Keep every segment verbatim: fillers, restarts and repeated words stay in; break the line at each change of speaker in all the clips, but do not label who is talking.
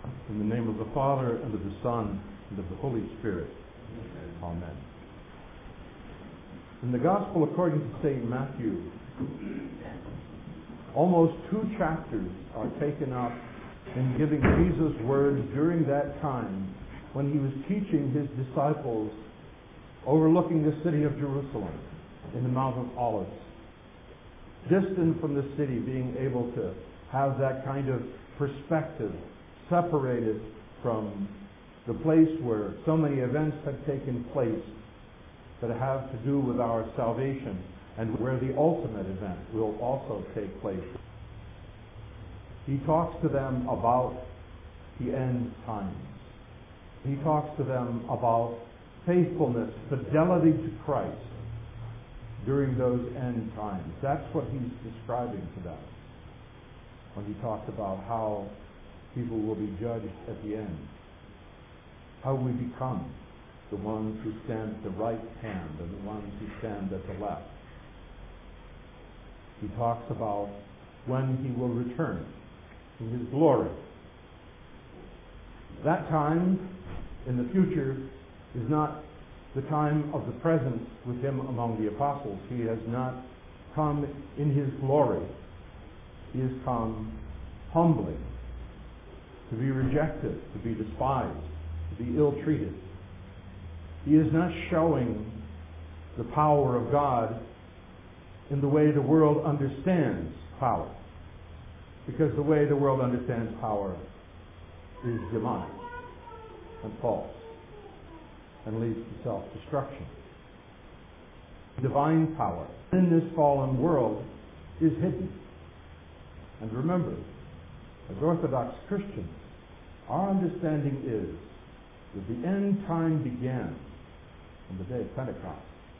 In the name of the Father, and of the Son, and of the Holy Spirit. Amen. In the Gospel according to Saint Matthew, almost two chapters are taken up in giving Jesus' words during that time when he was teaching his disciples overlooking the city of Jerusalem in the Mount of Olives. Distant from the city, being able to have that kind of perspective, separated from the place where so many events had taken place that have to do with our salvation and where the ultimate event will also take place. He talks to them about the end times. He talks to them about faithfulness, fidelity to Christ during those end times. That's what he's describing to them when he talks about how people will be judged at the end. How we become the ones who stand at the right hand and the ones who stand at the left. He talks about when he will return in his glory. That time in the future is not the time of the presence with him among the apostles. He has not come in his glory. He has come humbly, to be rejected, to be despised, to be ill-treated. He is not showing the power of God in the way the world understands power, because the way the world understands power is demonic and false and leads to self-destruction. Divine power in this fallen world is hidden. And remember, as Orthodox Christians, our understanding is that the end time began on the day of Pentecost.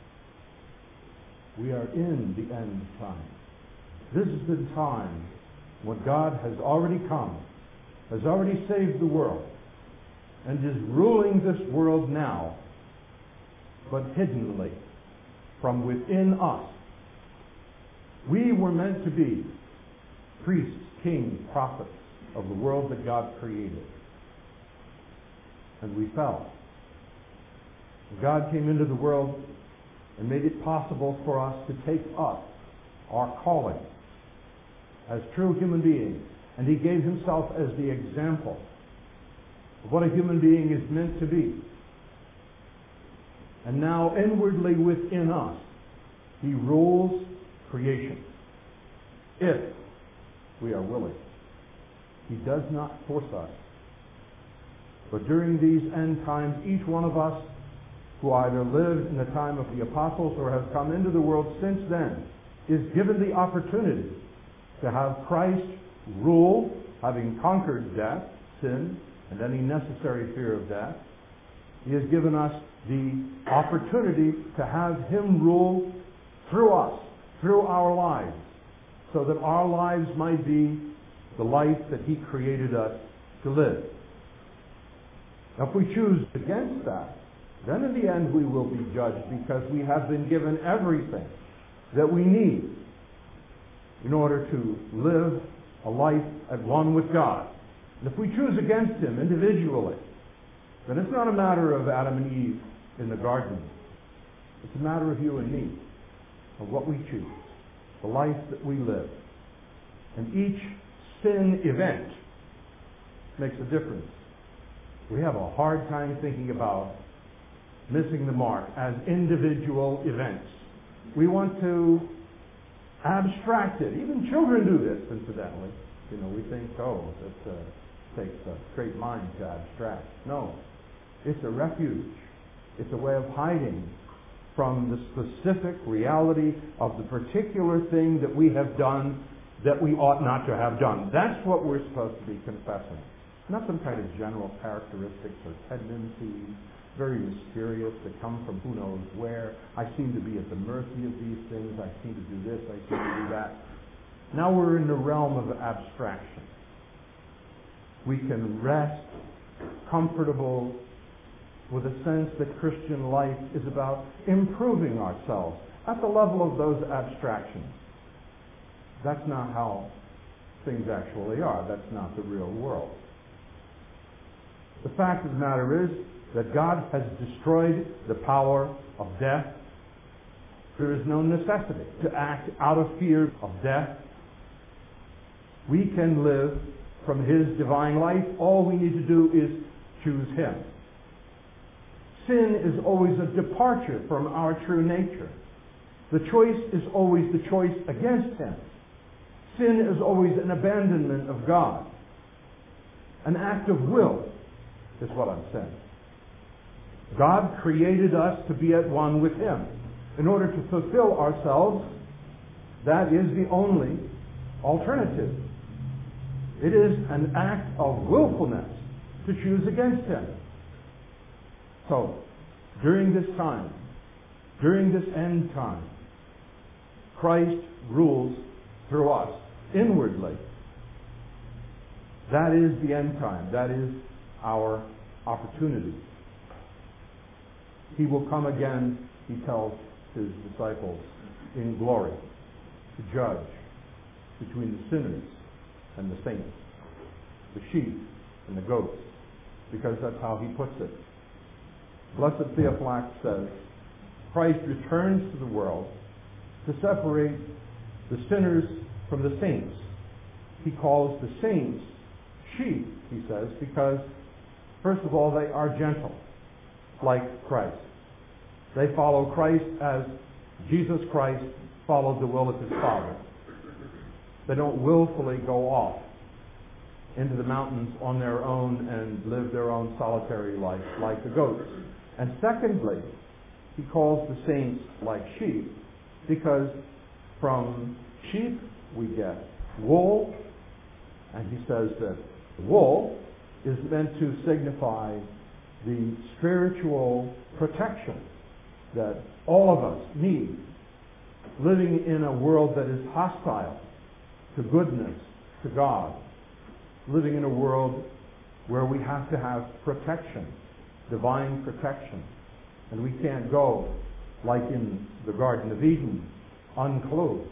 We are in the end time. This is the time when God has already come, has already saved the world, and is ruling this world now, but hiddenly, from within us. We were meant to be priests, kings, prophets of the world that God created. And we fell. God came into the world and made it possible for us to take up our calling as true human beings. And he gave himself as the example of what a human being is meant to be. And now inwardly within us, he rules creation, if we are willing. He does not force us. But during these end times, each one of us who either lived in the time of the apostles or has come into the world since then is given the opportunity to have Christ rule, having conquered death, sin, and any necessary fear of death. He has given us the opportunity to have him rule through us, through our lives, so that our lives might be the life that he created us to live. Now, if we choose against that, then in the end we will be judged, because we have been given everything that we need in order to live a life at one with God. And if we choose against him individually, then it's not a matter of Adam and Eve in the garden. It's a matter of you and me, of what we choose, the life that we live. And each sin event makes a difference. We have a hard time thinking about missing the mark as individual events. We want to abstract it. Even children do this, incidentally. You know, we think, oh, it uh, takes a great mind to abstract. No. It's a refuge. It's a way of hiding from the specific reality of the particular thing that we have done that we ought not to have done. That's what we're supposed to be confessing. Not some kind of general characteristics or tendencies, very mysterious, that come from who knows where. I seem to be at the mercy of these things. I seem to do this. I seem to do that. Now we're in the realm of abstraction. We can rest comfortable with a sense that Christian life is about improving ourselves at the level of those abstractions. That's not how things actually are. That's not the real world. The fact of the matter is that God has destroyed the power of death. There is no necessity to act out of fear of death. We can live from His divine life. All we need to do is choose Him. Sin is always a departure from our true nature. The choice is always the choice against Him. Sin is always an abandonment of God. An act of will is what I'm saying. God created us to be at one with Him. In order to fulfill ourselves, that is the only alternative. It is an act of willfulness to choose against Him. So, during this time, during this end time, Christ rules through us inwardly. That is the end time. That is our opportunity. He will come again, He tells His disciples, in glory to judge between the sinners and the saints, the sheep and the goats, because that's how He puts it. Blessed Theophylact says, Christ returns to the world to separate the sinners from the saints. He calls the saints sheep, he says, because, first of all, they are gentle, like Christ. They follow Christ as Jesus Christ followed the will of His Father. They don't willfully go off into the mountains on their own and live their own solitary life like the goats. And secondly, He calls the saints like sheep because from sheep we get wool, and he says that wool is meant to signify the spiritual protection that all of us need, living in a world that is hostile to goodness, to God, living in a world where we have to have protection, divine protection, and we can't go like in the Garden of Eden, unclothed.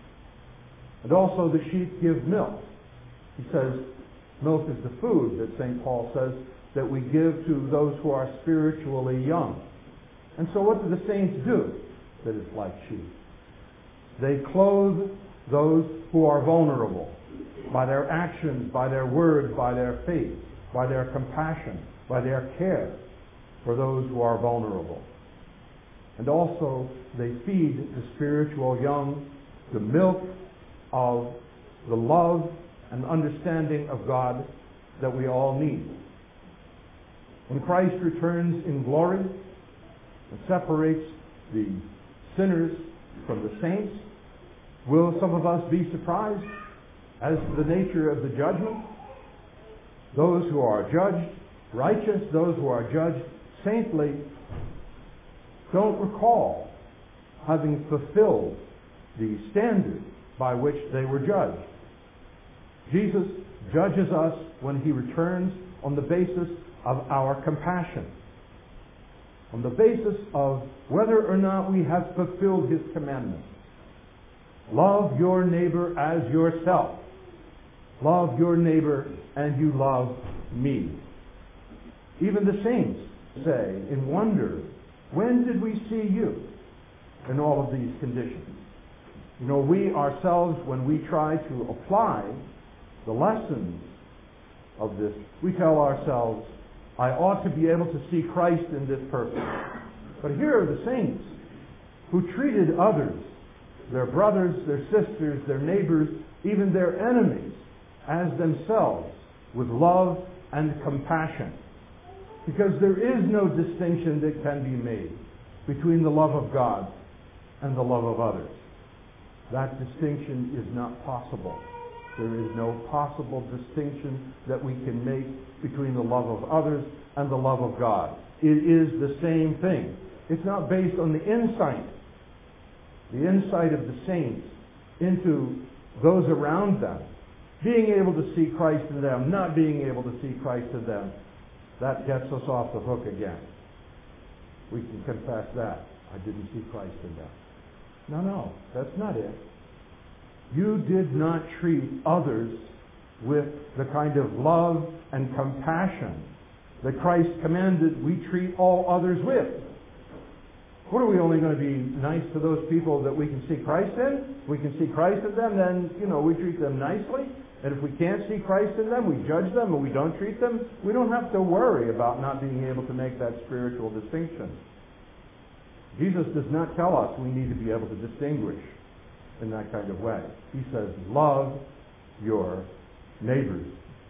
And also the sheep give milk. He says milk is the food that Saint Paul says that we give to those who are spiritually young. And so what do the saints do that is like sheep? They clothe those who are vulnerable by their actions, by their words, by their faith, by their compassion, by their care for those who are vulnerable. And also they feed the spiritual young the milk of the love and understanding of God that we all need. When Christ returns in glory and separates the sinners from the saints, will some of us be surprised as to the nature of the judgment? Those who are judged righteous, those who are judged saintly, don't recall having fulfilled the standard by which they were judged. Jesus judges us when He returns on the basis of our compassion, on the basis of whether or not we have fulfilled His commandments. Love your neighbor as yourself. Love your neighbor and you love me. Even the saints say in wonder, when did we see you in all of these conditions? You know, we ourselves, when we try to apply the lessons of this, we tell ourselves, I ought to be able to see Christ in this person. But here are the saints who treated others, their brothers, their sisters, their neighbors, even their enemies, as themselves, with love and compassion. Because there is no distinction that can be made between the love of God and the love of others. That distinction is not possible. There is no possible distinction that we can make between the love of others and the love of God. It is the same thing. It's not based on the insight, the insight of the saints into those around them, being able to see Christ in them, not being able to see Christ in them. That gets us off the hook again. We can confess that. I didn't see Christ in them. No, no, that's not it. You did not treat others with the kind of love and compassion that Christ commanded we treat all others with. What, are we only going to be nice to those people that we can see Christ in? If we can see Christ in them, then, you know, we treat them nicely. And if we can't see Christ in them, we judge them and we don't treat them. We don't have to worry about not being able to make that spiritual distinction. Jesus does not tell us we need to be able to distinguish in that kind of way. He says, love your neighbors.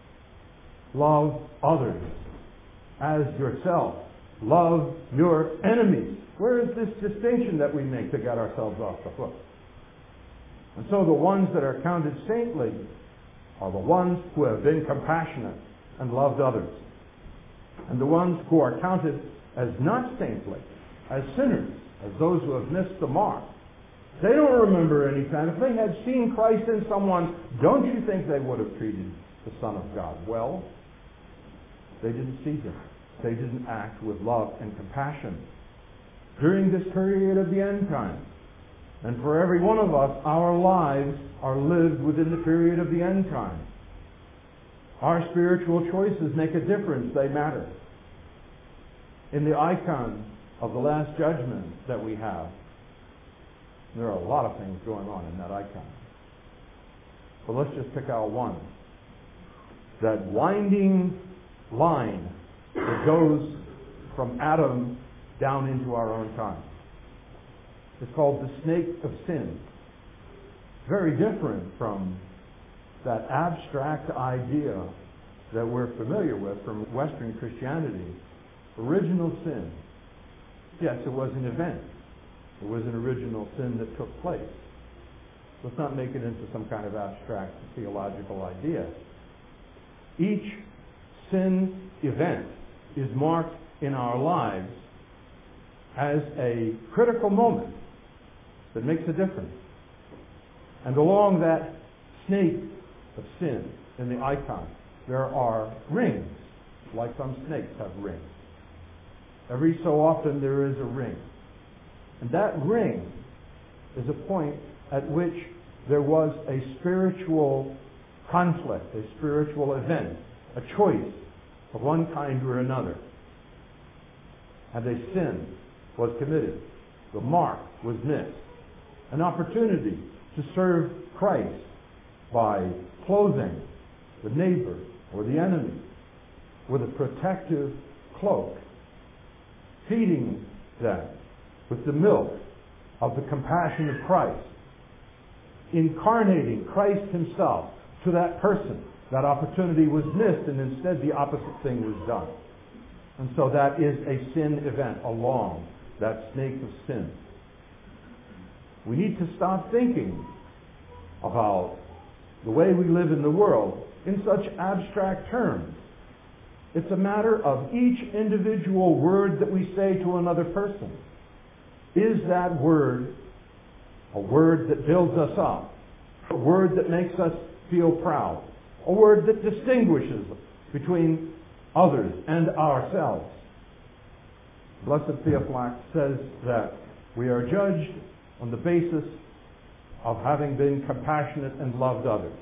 Love others as yourself. Love your enemies. Where is this distinction that we make to get ourselves off the hook? And so the ones that are counted saintly are the ones who have been compassionate and loved others. And the ones who are counted as not saintly, as sinners, as those who have missed the mark, they don't remember any time. If they had seen Christ in someone, don't you think they would have treated the Son of God well? They didn't see him. They didn't act with love and compassion. During this period of the end time, and for every one of us, our lives are lived within the period of the end time. Our spiritual choices make a difference. They matter. In the icon of the Last Judgment that we have, there are a lot of things going on in that icon. But let's just pick out one. That winding line that goes from Adam down into our own time. It's called the snake of sin. Very different from that abstract idea that we're familiar with from Western Christianity. Original sin. Yes, it was an event. It was an original sin that took place. Let's not make it into some kind of abstract theological idea. Each sin event is marked in our lives as a critical moment that makes a difference. And along that snake of sin in the icon, there are rings, like some snakes have rings. Every so often there is a ring. And that ring is a point at which there was a spiritual conflict, a spiritual event, a choice of one kind or another. And a sin was committed. The mark was missed. An opportunity to serve Christ by clothing the neighbor or the enemy with a protective cloak, feeding them with the milk of the compassion of Christ, incarnating Christ himself to that person. That opportunity was missed, and instead the opposite thing was done. And so that is a sin event along that snake of sin. We need to stop thinking about the way we live in the world in such abstract terms. It's a matter of each individual word that we say to another person. Is that word a word that builds us up? A word that makes us feel proud? A word that distinguishes between others and ourselves? Blessed Theophylact says that we are judged on the basis of having been compassionate and loved others.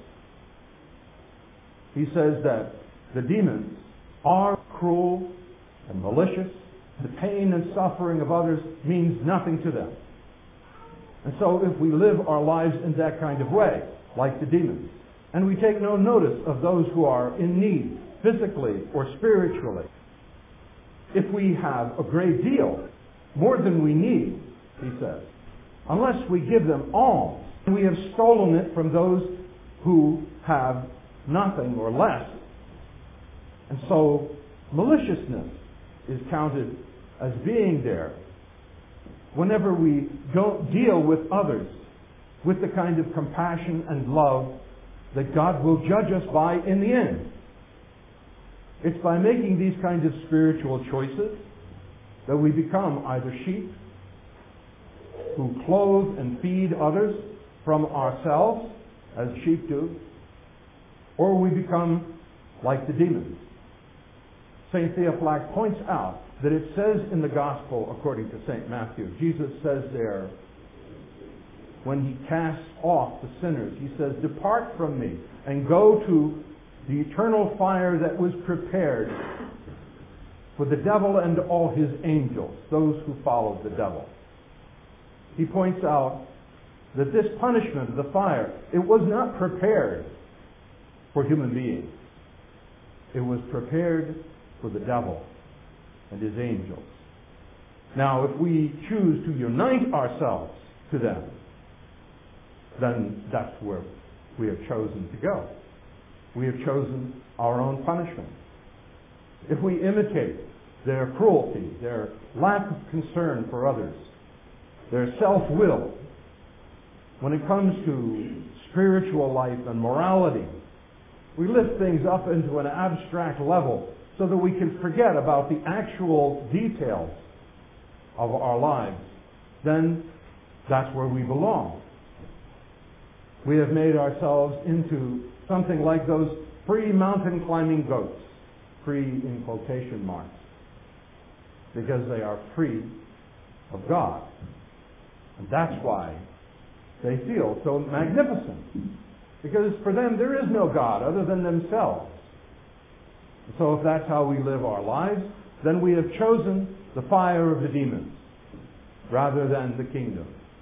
He says that the demons are cruel and malicious. The pain and suffering of others means nothing to them. And so if we live our lives in that kind of way, like the demons, and we take no notice of those who are in need, physically or spiritually, if we have a great deal, more than we need, he says, unless we give them alms, we have stolen it from those who have nothing or less. And so maliciousness is counted as being there whenever we don't deal with others with the kind of compassion and love that God will judge us by in the end. It's by making these kinds of spiritual choices that we become either sheep who clothe and feed others from ourselves, as sheep do, or we become like the demons. Saint Theophylact points out that it says in the Gospel, according to Saint Matthew, Jesus says there, when he casts off the sinners, he says, "Depart from me and go to the eternal fire that was prepared for the devil and all his angels, those who followed the devil. He points out that this punishment of the fire, it was not prepared for human beings. It was prepared for the devil and his angels. Now, if we choose to unite ourselves to them, then that's where we have chosen to go. We have chosen our own punishment. If we imitate their cruelty, their lack of concern for others, their self-will, when it comes to spiritual life and morality, we lift things up into an abstract level so that we can forget about the actual details of our lives, then that's where we belong. We have made ourselves into something like those free mountain climbing goats, free in quotation marks, because they are free of God. And that's why they feel so magnificent, because for them there is no God other than themselves. So if that's how we live our lives, then we have chosen the fire of the demons rather than the kingdom.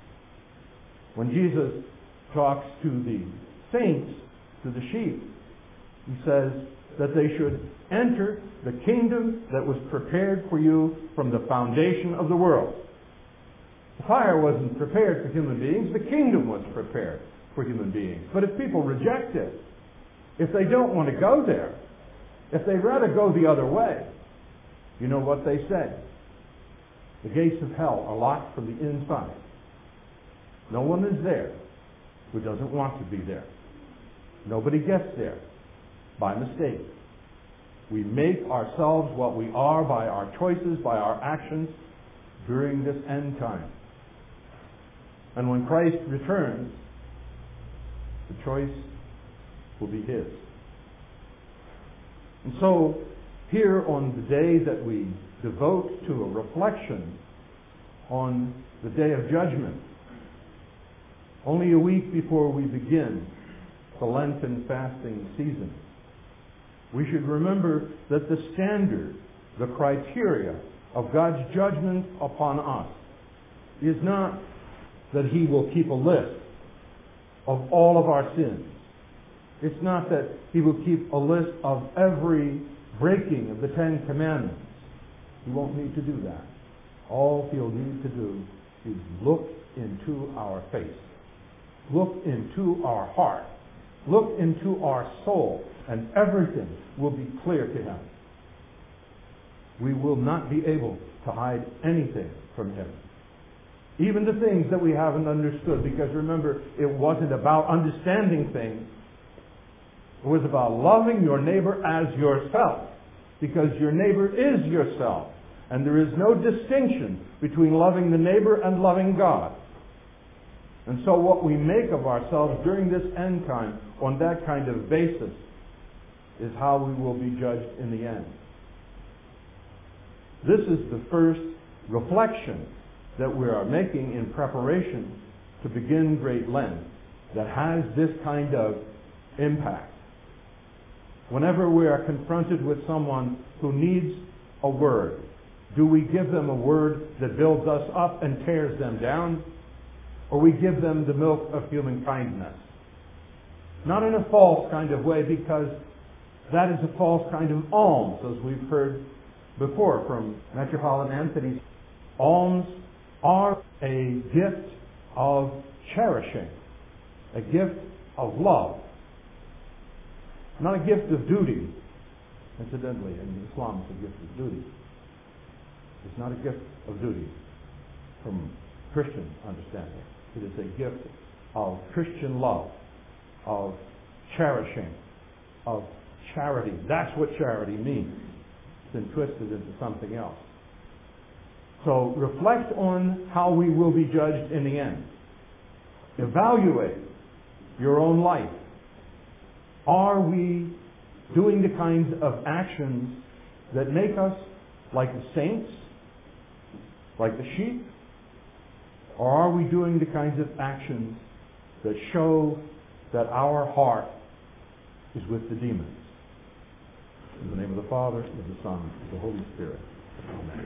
When Jesus talks to the saints, to the sheep, he says that they should enter the kingdom that was prepared for you from the foundation of the world. The fire wasn't prepared for human beings. The kingdom was prepared for human beings. But if people reject it, if they don't want to go there, if they'd rather go the other way, you know what they say? The gates of hell are locked from the inside. No one is there who doesn't want to be there. Nobody gets there by mistake. We make ourselves what we are by our choices, by our actions during this end time. And when Christ returns, the choice will be his. And so, here on the day that we devote to a reflection on the day of judgment, only a week before we begin the Lenten fasting season, we should remember that the standard, the criteria of God's judgment upon us is not that he will keep a list of all of our sins. It's not that he will keep a list of every breaking of the Ten Commandments. He won't need to do that. All he'll need to do is look into our face. Look into our heart. Look into our soul, and everything will be clear to him. We will not be able to hide anything from him. Even the things that we haven't understood, because remember, it wasn't about understanding things. It was about loving your neighbor as yourself, because your neighbor is yourself. And there is no distinction between loving the neighbor and loving God. And so what we make of ourselves during this end time on that kind of basis is how we will be judged in the end. This is the first reflection that we are making in preparation to begin Great Lent that has this kind of impact. Whenever we are confronted with someone who needs a word, do we give them a word that builds us up and tears them down? Or we give them the milk of human kindness? Not in a false kind of way, because that is a false kind of alms, as we've heard before from Metropolitan Anthony. Alms are a gift of cherishing, a gift of love, not a gift of duty. Incidentally, in Islam, it's a gift of duty. It's not a gift of duty from Christian understanding. It is a gift of Christian love, of cherishing, of charity. That's what charity means. It's been twisted into something else. So reflect on how we will be judged in the end. Evaluate your own life. Are we doing the kinds of actions that make us like the saints, like the sheep? Or are we doing the kinds of actions that show that our heart is with the demons? In the name of the Father, of the Son, of the Holy Spirit. Amen.